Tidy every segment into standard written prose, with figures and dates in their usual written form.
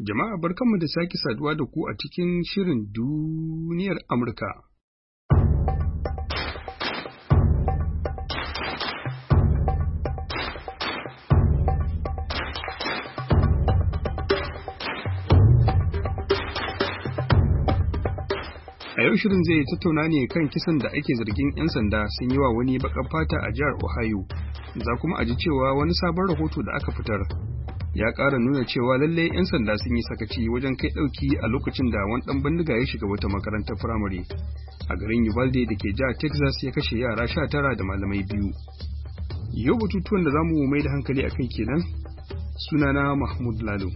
Jama'a barkanmu da sake saduwa da ku a cikin shirin duniyar Amurka. A yau shirin zai tattauna ne kan kisan da ake zargin 'yan sanda sun yi wa wani baƙar fata a jihar Ohio. Za kuma a ji cewa wani sabon rahoto da aka fitar ya ƙara nuna cewa lallai 'yan sanda sun yi sakaci wajen kai ɗauki a lokacin da wani ɗan bindiga ya shiga wata makarantar firamare a garin Uvalde da ke jihar Texas ya kashe yara 19 da malamai 2. Yau batutuwan da za mu mai da hankali a kai kenan, sunana Mahmud Lalo.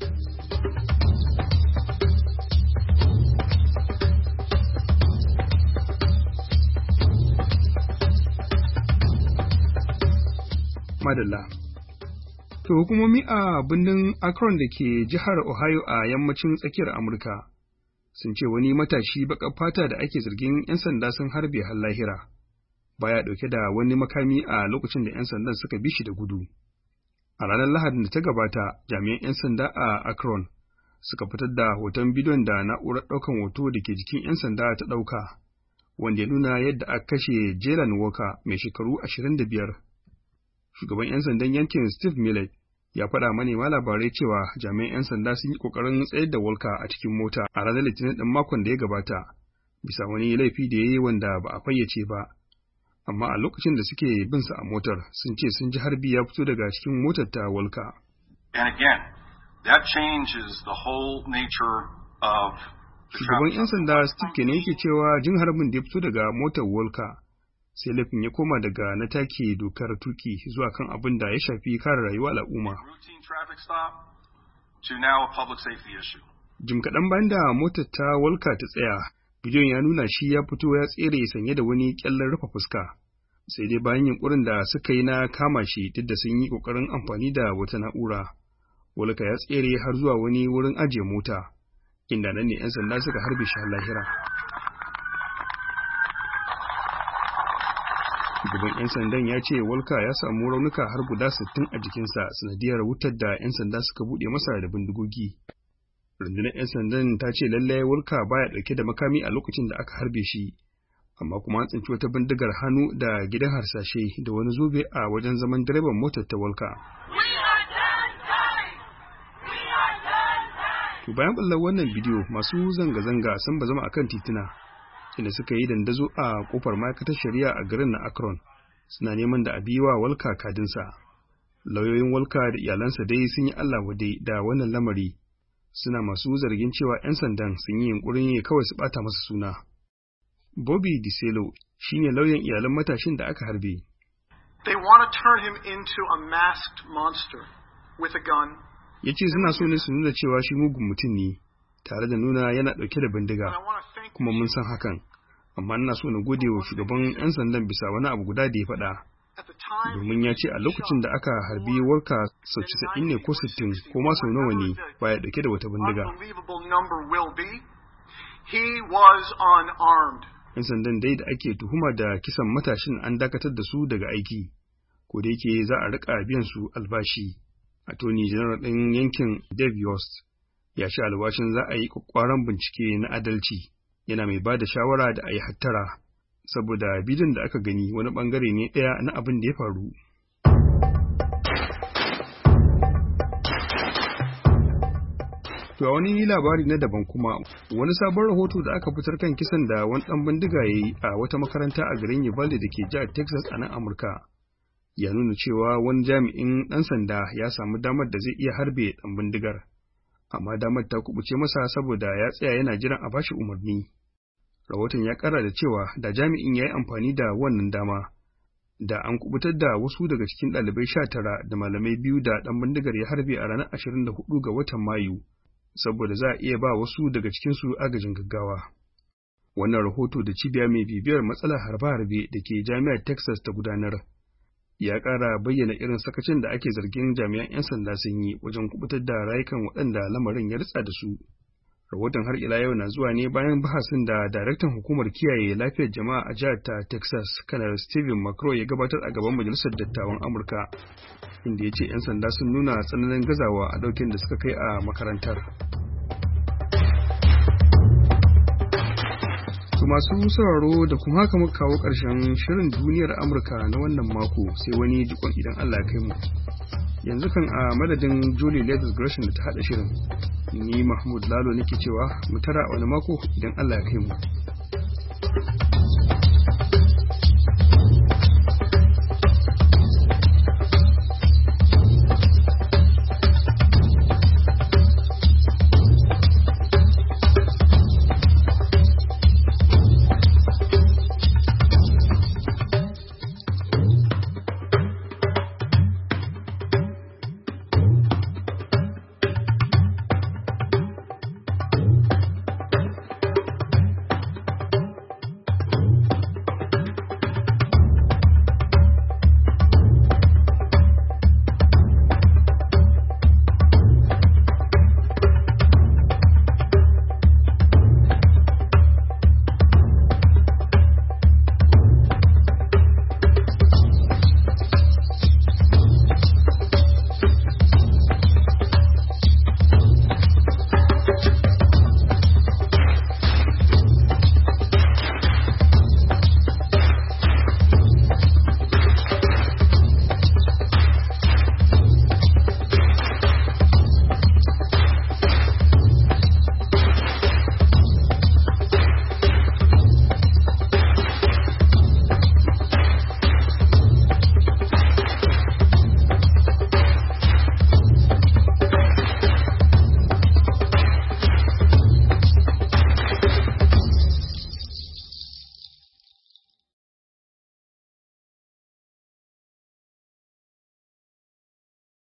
Madalla. To hukumomi a birnin Akron da ke jihar Ohio a yammacin tsakiyar Amurka sun ce wani matashi baƙar fata da ake zargin 'yan sanda sun harbe har lahira baya ɗauke da wani makami a lokacin da 'yan sandan suka bi shi da gudu. A ranar Lahadin da ta gabata, jami'an 'yan sanda a Akron suka fitar da hoton bidiyon da na'urar ɗaukan hoto da ke jikin 'yan sanda ta ɗauka, wanda ya nuna yadda aka kashe Jaylen Walker mai shekaru 25. Shugaban 'yan sandan yankin Steve Millet ya faɗa manema labarai cewa jami'an 'yan sanda sun yi ƙoƙarin tsayar da Walker a cikin mota a ranar Litinin ɗin makon da ya gabata, bisa wani laifi da ya yi wanda ba a fayyace ba. Amma a lokacin da suke bin sa a motar, sun ce sun ji harbi ya fito daga cikin motar ta Walker. And again, that changes the whole nature of Shugaban 'yan sanda Steve kenan yake cewa jin harbin da ya fito daga motar Walker sai laifin ya koma daga na take dokar tuki zuwa kan abin da ya shafi kare rayuwar al'umma. Jim kaɗan bayan da motar ta Walker ta tsaya, bidiyon ya nuna shi ya fito ya tsere sanye da wani ƙyallen rufe fuska. Sai dai bayan yunkurin da suka yi na kama shi duk da sun yi ƙoƙarin amfani da wata na'ura, Walker ya tsere har zuwa wani wurin ajiye mota, inda nan ne 'yan sanda suka harbe shi har lahira. Shugaban 'yan sandan ya ce Walker ya samu raunuka har guda 60 a jikinsa sanadiyar wutar da 'yan sanda suka buɗe masa da bindigogi. Rundunar 'yan sandan ta ce lallai Walker baya ɗauke da makami a lokacin da aka harbe shi, amma kuma an tsinci wata bindigar hannu da gidan harsashe da wani zobe a wajen zaman direban motar ta Walker. To bayan ɓallar wannan bidiyo, masu zanga-zanga sun bazama akan tituna, inda suka yi dandazo a kofar ma'aikatar shari'a a garin na Akron, suna neman da a bi wa Walker kadinsa. Lauyoyin Walker da iyalansa dai sun yi Allah wadai da wannan lamari, suna masu zargin cewa 'yan sandan sun yi yunkurin ne kawai su bata masa suna. Bobby DiCello shine lauyan iyalan matashin da aka harbe. They want to turn him into a masked monster with a gun. Yace suna so ne su nuna cewa shi mugun mutum ne, tare da nuna yana ɗauke da bindiga, kuma mun san hakan, amma ina so na gode wa shugaban 'yan sandan bisa wani abu guda da ya faɗa, domin ya ce a lokacin da aka harbi Walker sau 90 ne ko 60 ko ma sau nawa ne baya ɗauke da wata bindiga. 'Yan sandan dai da ake tuhuma da kisan matashin an dakatar da su daga aiki, ko da yake za a riƙa biyan su albashi. Attorney General ɗin yankin Dave Yost ya sha alwashin za a yi ƙwaƙwaran bincike na adalci, yana mai ba da shawara da a yi hattara, saboda bidiyon da aka gani wani ɓangare ne ɗaya na abin da ya faru. To a wani labari na daban kuma, wani sabon rahoto da aka fitar kan kisan da wani ɗan bindiga ya yi a wata makaranta a garin Uvalde da ke jihar Texas a nan Amurka, ya nuna cewa wani jami'in ɗan sanda ya samu damar da zai iya harbe ɗan bindigar. Amma damar ta kubuce masa saboda ya tsaya yana jiran a bashi umarni. Rahoton ya ƙara da cewa da jami'in ya yi amfani da wannan dama, da an kubutar da wasu daga cikin ɗalibai 19 da malamai 2 da ɗan bindigar ya harbe a ranar 24 ga watan Mayu, saboda za a iya ba wasu daga cikinsu agajin gaggawa. Wannan rahoto da cibiya mai bibiyar matsalar harbe-harbe da ke jami'ar Texas ta gudanar, ya ƙara bayyana irin sakacin da ake zargin jami'an 'yan sanda sun yi wajen kubutar da rayukan waɗanda lamarin ya ritsa da su. Rahoton har ila yau na zuwa ne bayan bahasin da daraktan hukumar kiyaye lafiyar jama'a a jihar ta Texas, Kanar Stephen McCrory ya gabatar a gaban Majalisar Dattawan Amurka, inda ya ce 'yan sanda sun nuna tsananin gazawa a ɗaukin da suka kai a makarantar. To masu sauraro da kuma haka muka kawo ƙarshen shirin duniyar Amurka na wannan mako sai wani jikon idan Allah ya kai mu. Yanzu kan a madadin Julie Leathers Gresham da ta haɗa shirin, ni Mahmud Lalo nake cewa mu tara wani mako idan Allah ya kai mu.